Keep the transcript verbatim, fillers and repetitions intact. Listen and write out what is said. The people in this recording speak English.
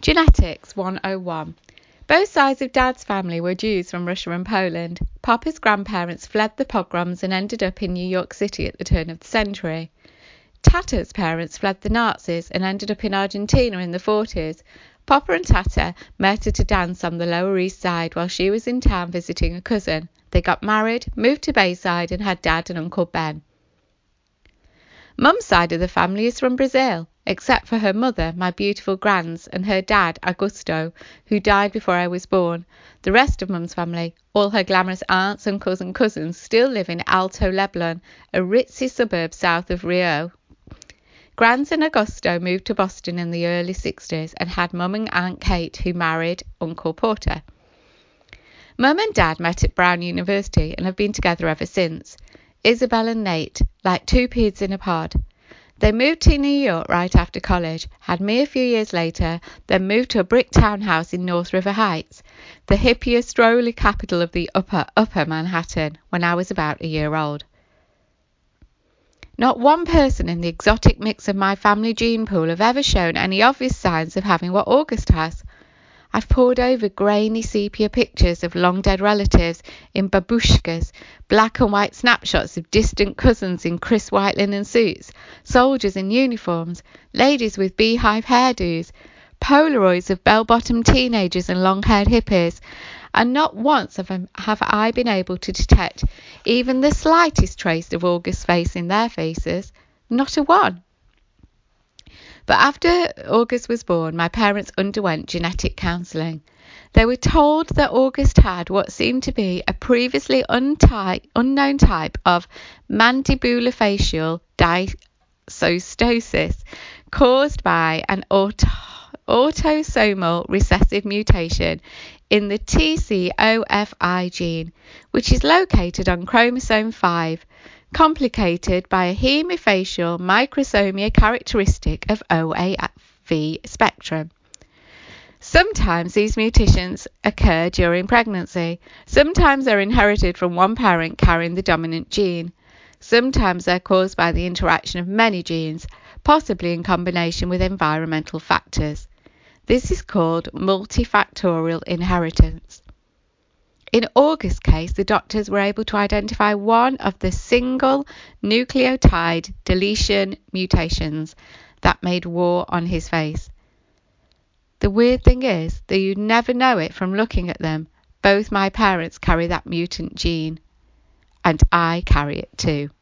Genetics one oh one. Both sides of Dad's family were Jews from Russia and Poland. Papa's grandparents fled the pogroms and ended up in New York City at the turn of the century. Tata's parents fled the Nazis and ended up in Argentina in the forties. Papa and Tata met at a dance on the Lower East Side while she was in town visiting a cousin. They got married, moved to Bayside and had Dad and Uncle Ben. Mum's side of the family is from Brazil, except for her mother, my beautiful Grands, and her dad, Augusto, who died before I was born. The rest of Mum's family, all her glamorous aunts, uncles and cousins, still live in Alto Leblon, a ritzy suburb south of Rio. Grands and Augusto moved to Boston in the early sixties and had Mum and Aunt Kate, who married Uncle Porter. Mum and Dad met at Brown University and have been together ever since. Isabel and Nate, like two peas in a pod. They moved to New York right after college, had me a few years later, then moved to a brick townhouse in North River Heights, the hippiest, strolly capital of the upper, upper Manhattan, when I was about a year old. Not one person in the exotic mix of my family gene pool have ever shown any obvious signs of having what August has. I've pored over grainy sepia pictures of long-dead relatives in babushkas, black and white snapshots of distant cousins in crisp white linen suits, soldiers in uniforms, ladies with beehive hairdos, Polaroids of bell-bottomed teenagers and long-haired hippies, and not once have I, have I been able to detect even the slightest trace of August's face in their faces. Not a one. But after August was born, my parents underwent genetic counselling. They were told that August had what seemed to be a previously unty- unknown type of mandibulofacial dysostosis caused by an auto- autosomal recessive mutation in the T C O F I gene, which is located on chromosome five, complicated by a hemifacial microsomia characteristic of O A V spectrum. Sometimes these mutations occur during pregnancy. Sometimes they're inherited from one parent carrying the dominant gene. Sometimes they're caused by the interaction of many genes, possibly in combination with environmental factors. This is called multifactorial inheritance. In August's case, the doctors were able to identify one of the single nucleotide deletion mutations that made war on his face. The weird thing is that you'd never know it from looking at them. Both my parents carry that mutant gene, and I carry it too.